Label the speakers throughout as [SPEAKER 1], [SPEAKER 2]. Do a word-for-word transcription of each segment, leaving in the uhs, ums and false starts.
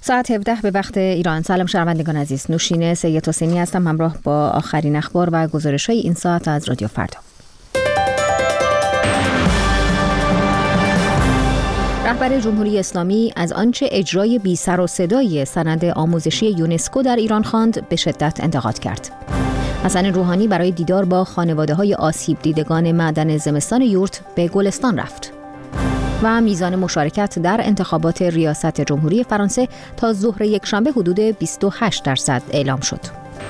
[SPEAKER 1] ساعت هفده به وقت ایران. سلام شنوندگان عزیز، نوشین سید حسینی هستم همراه با آخرین اخبار و گزارش‌های این ساعت از رادیو فردا. رهبر جمهوری اسلامی از آنچه اجرای بی سر و صدای سند آموزشی یونسکو در ایران خواند به شدت انتقاد کرد. حسن روحانی برای دیدار با خانواده‌های آسیب دیدگان معدن زمستان یورت به گلستان رفت. و میزان مشارکت در انتخابات ریاست جمهوری فرانسه تا ظهر یکشنبه حدود بیست و هشت درصد اعلام شد.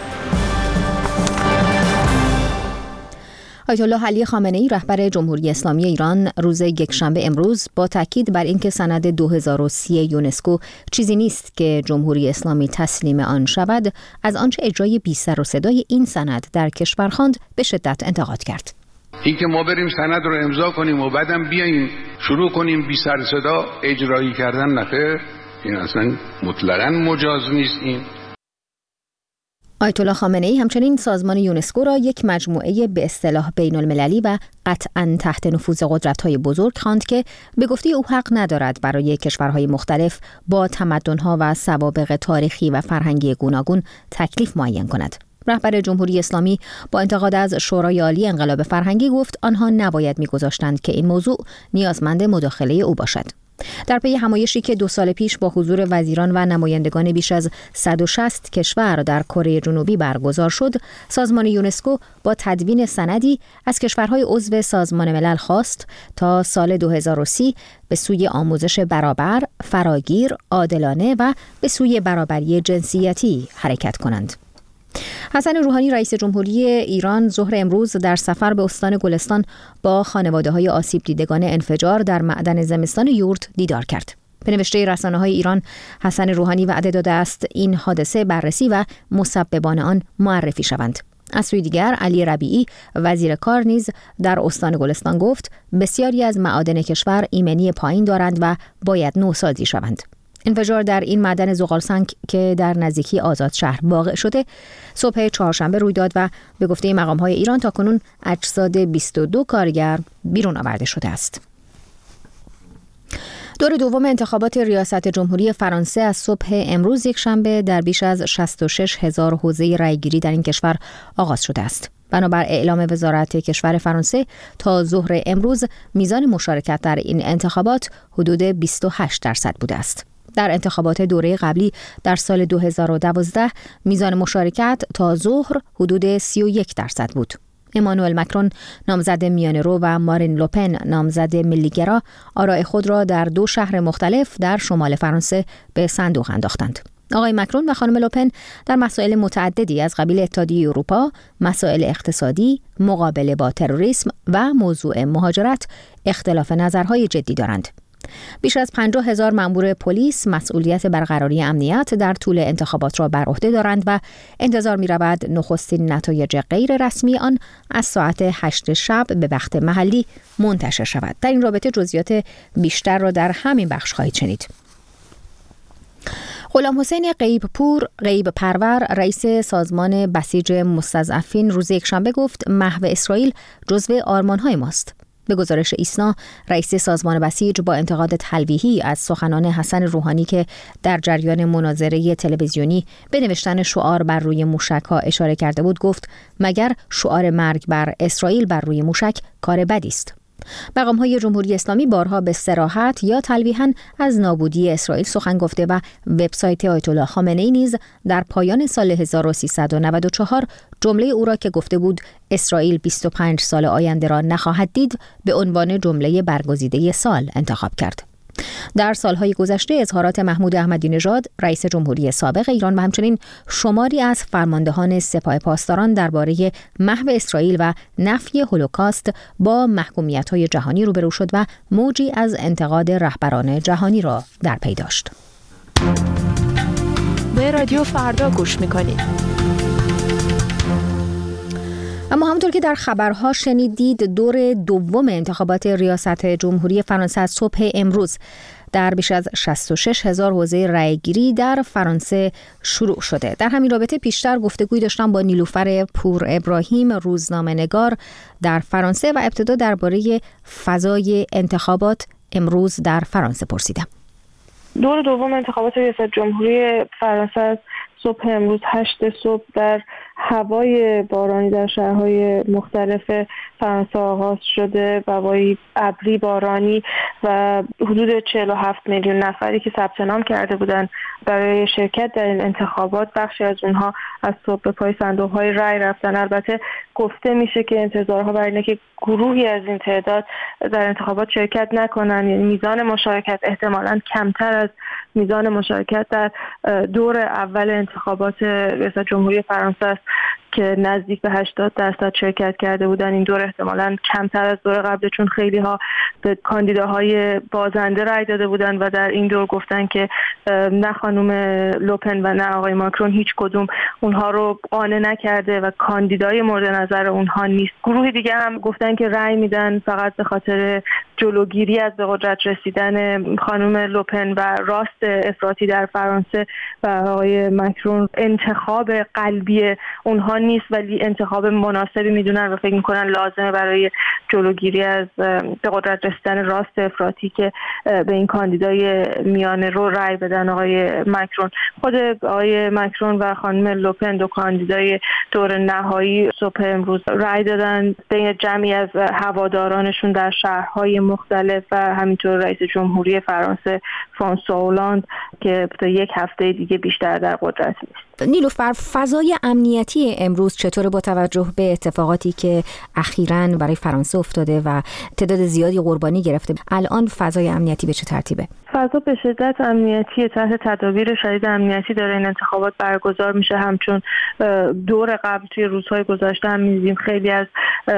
[SPEAKER 1] آیت الله علی خامنه‌ای رهبر جمهوری اسلامی ایران روز یکشنبه امروز با تاکید بر اینکه سند دو هزار و سی یونسکو چیزی نیست که جمهوری اسلامی تسلیم آن شود، از آنچه اجرای بی سر و صدای این سند در کشور خواند به شدت انتقاد کرد.
[SPEAKER 2] این که ما بریم سند رو امضا کنیم و بعدم بیاییم شروع کنیم بی سر صدا اجرایی کردن، نخیر، این اصلا مطلقاً مجاز نیست. این
[SPEAKER 1] آیت الله خامنه‌ای همچنین سازمان یونسکو را یک مجموعه به اصطلاح بین المللی و قطعاً تحت نفوذ قدرت‌های بزرگ خواند که به گفته او حق ندارد برای کشورهای مختلف با تمدن‌ها و سوابق تاریخی و فرهنگی گوناگون تکلیف معین کند. رهبر جمهوری اسلامی با انتقاد از شورای عالی انقلاب فرهنگی گفت آنها نباید می‌گذاشتند که این موضوع نیازمند مداخله او باشد. در پی همایشی که دو سال پیش با حضور وزیران و نمایندگان بیش از صد و شصت کشور در کره جنوبی برگزار شد، سازمان یونسکو با تدوین سندی از کشورهای عضو سازمان ملل خواست تا سال دو هزار و سی به سوی آموزش برابر، فراگیر، عادلانه و به سوی برابری جنسیتی حرکت کنند. حسن روحانی رئیس جمهوری ایران ظهر امروز در سفر به استان گلستان با خانواده‌های آسیب دیدگان انفجار در معدن زمستان یورت دیدار کرد. به نوشته رسانه‌های ایران، حسن روحانی وعده داده است این حادثه بررسی و مسببان آن معرفی شوند. از سوی دیگر علی ربیعی وزیر کار نیز در استان گلستان گفت بسیاری از معادن کشور ایمنی پایین دارند و باید نوسازی شوند. انفجار در این معدن زغالسنگ که در نزدیکی آزاد شهر واقع شده صبح چهارشنبه روی داد و به گفته مقام‌های ایران تاکنون اجساد بیست و دو کارگر بیرون آورده شده است. دور دوم انتخابات ریاست جمهوری فرانسه از صبح امروز یکشنبه در بیش از شصت و شش هزار حوزه رأیگیری در این کشور آغاز شده است. بنابر اعلام وزارت کشور فرانسه تا ظهر امروز میزان مشارکت در این انتخابات حدود بیست و هشت درصد بوده است. در انتخابات دوره قبلی در سال دو هزار و دوازده میزان مشارکت تا ظهر حدود سی و یک درصد بود. امانوئل مکرون نامزد میانه‌رو و مارین لوپن نامزد ملیگرا آراء خود را در دو شهر مختلف در شمال فرانسه به صندوق انداختند. آقای مکرون و خانم لوپن در مسائل متعددی از قبیل اتحادیه اروپا، مسائل اقتصادی، مقابله با تروریسم و موضوع مهاجرت اختلاف نظرهای جدی دارند. بیش از پنجاه هزار مأمور پلیس مسئولیت برقراری امنیت در طول انتخابات را بر عهده دارند و انتظار می‌رود نخستین نتایج غیر رسمی آن از ساعت هشت شب به وقت محلی منتشر شود. در این رابطه جزئیات بیشتر را در همین بخش خواهید شنید. غلام حسین غیب پور غیب پرور رئیس سازمان بسیج مستضعفین روز یکشنبه گفت محو اسرائیل جزو آرمان‌های ماست. به گزارش ایسنا، رئیس سازمان بسیج با انتقاد تلویحی از سخنان حسن روحانی که در جریان مناظره تلویزیونی به نوشتن شعار بر روی موشک‌ها اشاره کرده بود گفت مگر شعار مرگ بر اسرائیل بر روی موشک کار بدی است. مقام‌های جمهوری اسلامی بارها به صراحت یا تلویحاً از نابودی اسرائیل سخن گفته و وبسایت آیت الله خامنه‌ای نیز در پایان سال هزار و سیصد و نود و چهار جمله او را که گفته بود اسرائیل بیست و پنج سال آینده را نخواهد دید به عنوان جمله برگزیده سال انتخاب کرد. در سالهای گذشته اظهارات محمود احمدی نژاد رئیس جمهوری سابق ایران و همچنین شماری از فرماندهان سپاه پاسداران درباره محو اسرائیل و نفی هولوکاست با محکومیت‌های جهانی روبرو شد و موجی از انتقاد رهبران جهانی را در پی داشت.
[SPEAKER 3] به رادیو فردا گوش می‌کنید.
[SPEAKER 1] اما همونطور که در خبرها شنیدید دور دوم انتخابات ریاست جمهوری فرانسه از صبح امروز در بیش از شصت و شش هزار حوزه رأیگیری در فرانسه شروع شده. در همین رابطه پیشتر گفتگوی داشتم با نیلوفر پور ابراهیم روزنامه‌نگار در فرانسه و ابتدا درباره فضای انتخابات امروز در فرانسه پرسیدم.
[SPEAKER 4] دور دوم انتخابات ریاست جمهوری فرانسه صبح امروز هشت صبح در هوای بارانی در شهرهای مختلف فرانسه آغاز شده. هوای ابری بارانی و حدود چهل و هفت میلیون نفری که ثبت نام کرده بودند برای شرکت در این انتخابات، بخشی از اونها از صبح به پای صندوق‌های رای رفتن. البته گفته میشه که انتظارها بر اینه که گروهی از این تعداد در انتخابات شرکت نکنن، یعنی میزان مشارکت احتمالاً کمتر از میزان مشارکت در دور اول انتخابات ریاست جمهوری فرانسه است که نزدیک به هشتاد درصد شرکت کرده بودن. این دور احتمالاً کمتر از دور قبل، چون خیلی ها به کاندیداهای بازنده رای داده بودن و در این دور گفتن که نه خانم لوپن و نه آقای ماکرون هیچ کدوم اونها رو قانع نکرده و کاندیدای مورد نظر اونها نیست. گروه دیگه هم گفتن که رای میدن فقط به خاطر جلوگیری از به قدرت رسیدن خانم لوپن و راست افراطی در فرانسه و آقای ماکرون انتخاب قلبی اونها نیست، ولی انتخاب مناسبی میدونن و فکر میکنن لازمه برای جلوگیری از به قدرت رسیدن راست افراطی که به این کاندیدای میانه رو رای بدن آقای ماکرون. خود آقای ماکرون و خانم لوپن، دو کاندیدای دور نهایی، صبح امروز رای دادن بین جمعی از هوادارانشون در شهرهای مختلف و همینطور رئیس جمهوری فرانسه فرانسوا اولاند که تا یک هفته دیگه بیشتر در قدرت نیست.
[SPEAKER 1] نیلوفر، فضای امنیتی امروز چطور با توجه به اتفاقاتی که اخیراً برای فرانسه افتاده و تعداد زیادی قربانی گرفته؟ الان فضای امنیتی به چه ترتیبه؟
[SPEAKER 4] فضا به شدت امنیتی، تحت تدابیر شدید امنیتی داره این انتخابات برگزار میشه. همچون دور قبل توی روزهای گذشته هم می‌دیدیم خیلی از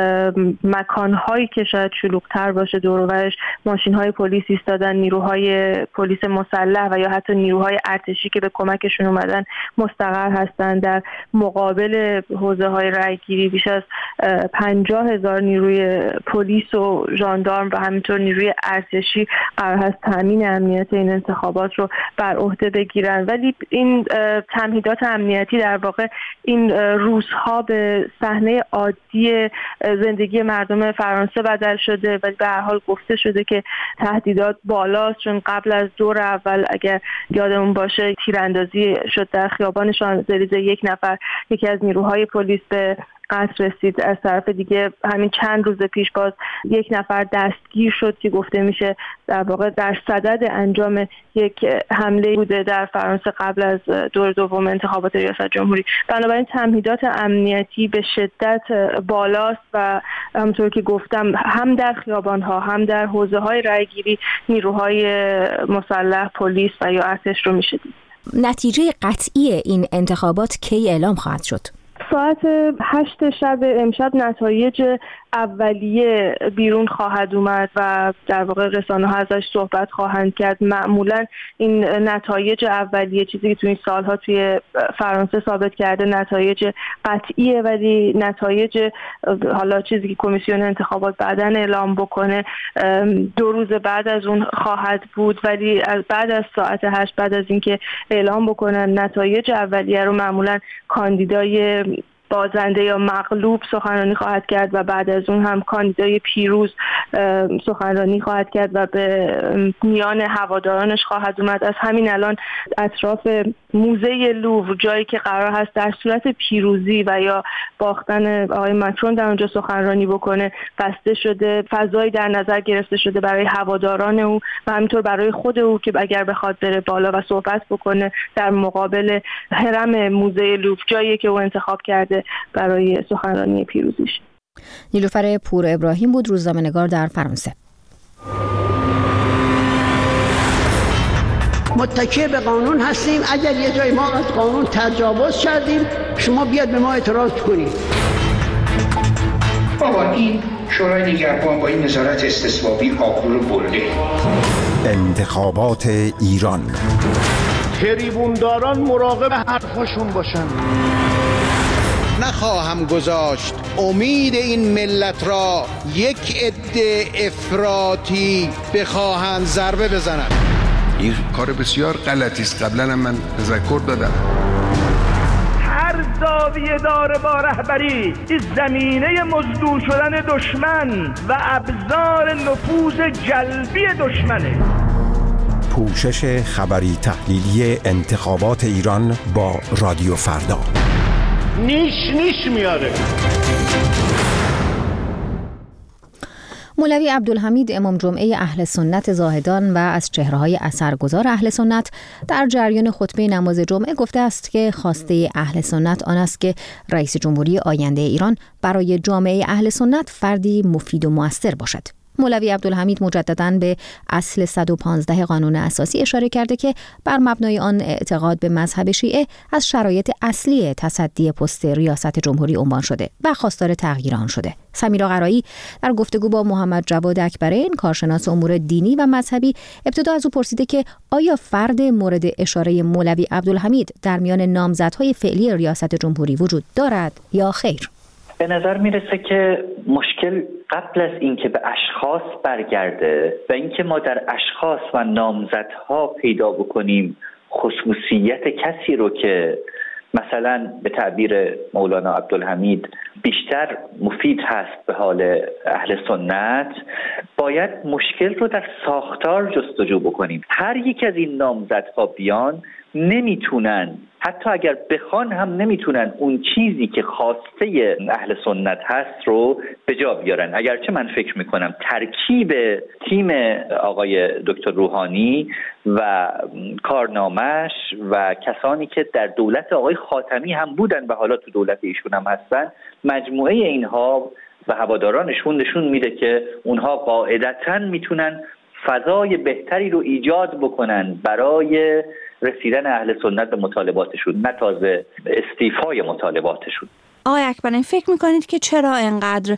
[SPEAKER 4] مکان‌هایی که شاید شلوغ‌تر باشه دور و برش ماشین‌های پلیس ایستادن، نیروهای پلیس مسلح و یا حتی نیروهای ارتشی که به کمکشون اومدن مستقر هستن. در مقابل حوزه‌های رأی‌گیری بیش از پنجاه هزار نیروی پلیس و ژاندارم و همینطور نیروی ارتشی قرار هست تامین امنیت این انتخابات رو بر عهده بگیرن. ولی این تمهیدات امنیتی در واقع این روزها به صحنه عادی زندگی مردم فرانسه بدل شده و به هر حال گفته شده که تهدیدات بالاست، چون قبل از دور اول اگر یادمون باشه تیراندازی شد در خیابان شانزلیزه، یک نفر یکی از نیروهای پلیس به قتل رسید. از طرف دیگه همین چند روز پیش باز یک نفر دستگیر شد که گفته میشه در واقع در صدد انجام یک حمله بوده در فرانسه قبل از دور دوم انتخابات ریاست جمهوری. بنابراین تمهیدات امنیتی به شدت بالاست و همونطور که گفتم هم در خیابان‌ها هم در حوزه‌های رأی‌گیری نیروهای مسلح، پلیس و یا ارتش رو میشه دید.
[SPEAKER 1] نتیجه قطعی این انتخابات کی اعلام خواهد شد؟
[SPEAKER 4] ساعت هشت شب امشب نتایج اولیه بیرون خواهد اومد و در واقع رسانه‌ها ازش صحبت خواهند کرد. معمولا این نتایج اولیه، چیزی که توی این سالها توی فرانسه ثابت کرده، نتایج قطعیه، ولی نتایج حالا چیزی که کمیسیون انتخابات بعداً اعلام بکنه دو روز بعد از اون خواهد بود. ولی از بعد از ساعت هشت، بعد از اینکه اعلام بکنن نتایج اولیه رو، معمولا کاندیدای بازنده یا مغلوب سخنرانی خواهد کرد و بعد از اون هم کاندیدای پیروز سخنرانی خواهد کرد و به میان هوادارانش خواهد اومد. از همین الان اطراف موزه لوور، جایی که قرار هست در صورت پیروزی و یا باختن آقای ماکرون در اونجا سخنرانی بکنه، بسته شده. فضایی در نظر گرفته شده برای هواداران او و همینطور برای خود او که اگر بخواد بره بالا و صحبت بکنه در مقابل هرم موزه لوور، جایی که او انتخاب کرده برای سخنرانی پیروزیش.
[SPEAKER 1] نیلوفر پور ابراهیم بود، روزنامه‌نگار در فرانسه.
[SPEAKER 5] متکی به قانون هستیم. اگر یه جای ما از قانون تجاوز کردیم، شما بیاد به ما اعتراض کنید.
[SPEAKER 6] بابا این شورای نگهبان با این نظارت استصوابی آبرو رو برده.
[SPEAKER 7] انتخابات ایران.
[SPEAKER 8] تریبونداران مراقب حرفاشون باشن.
[SPEAKER 9] نخواهم گذاشت امید این ملت را یک عده افراطی بخواهند ضربه بزنند.
[SPEAKER 2] این کار بسیار غلطی است. قبلا هم من تذکر دادم.
[SPEAKER 8] هر زاویه داره با رهبری این زمینه مزدور شدن دشمن و ابزار نفوذ جلبی دشمنه.
[SPEAKER 7] پوشش خبری تحلیلی انتخابات ایران با رادیو فردا.
[SPEAKER 8] نیش نیش میاره.
[SPEAKER 1] مولوی عبدالحمید امام جمعه اهل سنت زاهدان و از چهره‌های اثرگذار اهل سنت در جریان خطبه نماز جمعه گفته است که خواسته اهل سنت آن است که رئیس جمهوری آینده ایران برای جامعه اهل سنت فردی مفید و مؤثر باشد. مولوی عبدالحمید مجدداً به اصل صد و پانزده قانون اساسی اشاره کرده که بر مبنای آن اعتقاد به مذهب شیعه از شرایط اصلی تصدی پست ریاست جمهوری عنوان شده و خواستار تغییر آن شده. سمیرا قرایی در گفتگو با محمد جواد اکبرین کارشناس امور دینی و مذهبی ابتدا از او پرسیده که آیا فرد مورد اشاره مولوی عبدالحمید در میان نامزدهای فعلی ریاست جمهوری وجود دارد یا خیر؟
[SPEAKER 10] به نظر میرسه که مشکل قبل از اینکه به اشخاص برگرده و اینکه ما در اشخاص و نامزدها پیدا بکنیم خصوصیت کسی رو که مثلا به تعبیر مولانا عبدالحمید بیشتر مفید هست به حال اهل سنت، باید مشکل رو در ساختار جستجو بکنیم. هر یک از این نامزدها بیان نمیتونن، حتی اگر بخوان هم نمیتونن اون چیزی که خواسته اهل سنت هست رو به جا بیارن. اگرچه من فکر میکنم ترکیب تیم آقای دکتر روحانی و کارنامش و کسانی که در دولت آقای خاتمی هم بودن و حالا تو دولت ایشون هم هستن، مجموعه اینها و هوادارانشون نشون میده که اونها قاعدتاً میتونن فضای بهتری رو ایجاد بکنن برای رسیدن اهل سنت به مطالباتشون، نه تازه استیفای مطالباتشون.
[SPEAKER 11] آقای اکبرین، فکر میکنید که چرا انقدر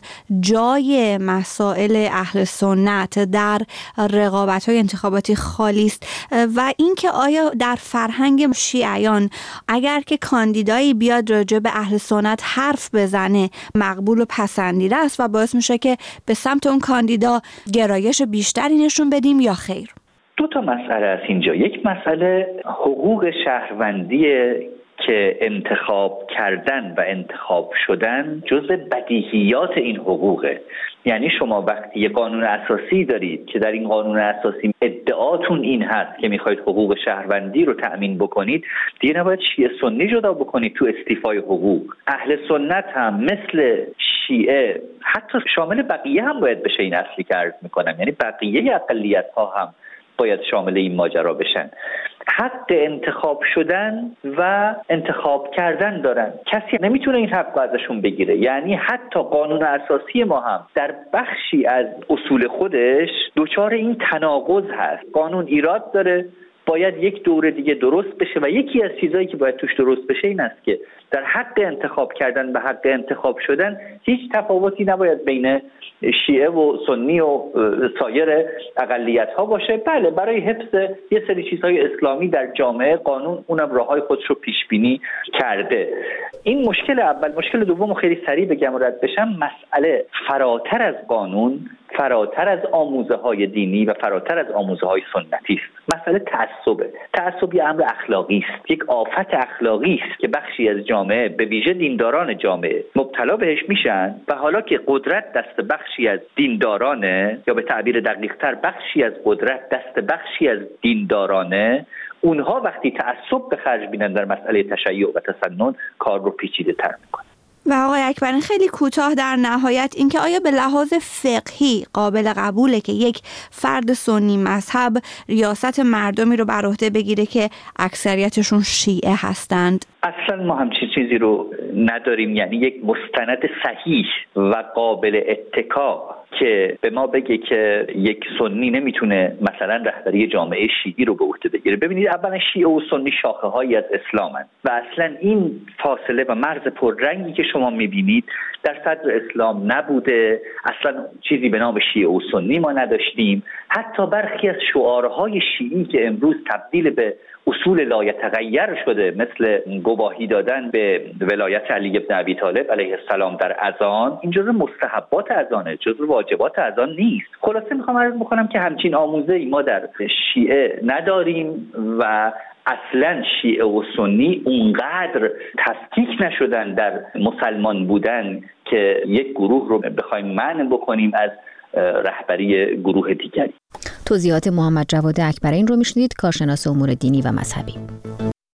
[SPEAKER 11] جای مسائل اهل سنت در رقابت‌های انتخاباتی خالی است و اینکه آیا در فرهنگ شیعیان اگر که کاندیدایی بیاد راجع به اهل سنت حرف بزنه مقبول و پسندیده است و باعث میشه که به سمت اون کاندیدا گرایش بیشتری نشون بدیم یا خیر؟
[SPEAKER 10] دو تا مسئله است اینجا. یک مسئله حقوق شهروندی که انتخاب کردن و انتخاب شدن جزء بدیهیات این حقوقه. یعنی شما وقتی یه قانون اساسی دارید که در این قانون اساسی ادعاتون این هست که میخواید حقوق شهروندی رو تأمین بکنید، دیگه نباید شیعه سنی جدا بکنید تو استیفای حقوق. اهل سنت هم مثل شیعه حتی شامل بقیه هم باید بشه. این اصلی که عرض میکنم، یعنی بقیه اقلیت ها هم باید شامل این ماجرا بشن. حق انتخاب شدن و انتخاب کردن دارن، کسی نمیتونه این حق ازشون بگیره. یعنی حتی قانون اساسی ما هم در بخشی از اصول خودش دچار این تناقض هست. قانون ایراد داره، باید یک دوره دیگه درست بشه و یکی از چیزایی که باید توش درست بشه این است که در حق انتخاب کردن و حق انتخاب شدن هیچ تفاوتی نباید بین شیعه و سنی و سایر اقلیت‌ها باشه. بله، برای حفظ یه سری چیزهای اسلامی در جامعه قانون اونم راههای خودش رو پیش بینی کرده. این مشکل اول. مشکل دوم خیلی سریع بگم و رد بشم، مسئله فراتر از قانون، فراتر از آموزه های دینی و فراتر از آموزه های سنتی است. مسئله تعصبه. تعصب یه امر اخلاقی است، یک آفت اخلاقی است که بخشی از جامعه به ویژه دینداران جامعه مبتلا بهش میشن و حالا که قدرت دست بخشی از دیندارانه، یا به تعبیر دقیق‌تر بخشی از قدرت دست بخشی از دیندارانه، اونها وقتی تعصب به خرج بینن در مسئله تشیع و تسنن کار رو پیچیده تر میکنن.
[SPEAKER 11] و آقای اکبرین، خیلی کوتاه در نهایت اینکه آیا به لحاظ فقهی قابل قبوله که یک فرد سنی مذهب ریاست مردمی رو بر عهده بگیره که اکثریتشون شیعه هستند؟
[SPEAKER 10] اصلا ما همچین چیزی رو نداریم. یعنی یک مستند صحیح و قابل اتکا که به ما بگه که یک سنی نمیتونه مثلا رهبری جامعه شیعی رو به عهده بگیره. ببینید، اولا شیعه و سنی شاخه هایی از اسلامن و اصلا این فاصله و مرز پررنگی که شما میبینید در صدر اسلام نبوده. اصلا چیزی به نام شیعه و سنی ما نداشتیم. حتی برخی از شعارهای شیعی که امروز تبدیل به اصول لایتغیر شده، مثل گواهی دادن به ولایت علی بن ابی طالب علیه السلام در اذان، این جزو مستحبات اذانه، جزو واجبات اذان نیست. خلاصه میخوام عرض بکنم که همچین آموزه‌ای ما در شیعه نداریم و اصلا شیعه و سنی اونقدر تفکیک نشدن در مسلمان بودن که یک گروه رو بخوایم منع بکنیم از رهبری گروه دیگری.
[SPEAKER 1] توضیحات محمد جواد اکبرین رو میشنید، کارشناس امور دینی و مذهبی.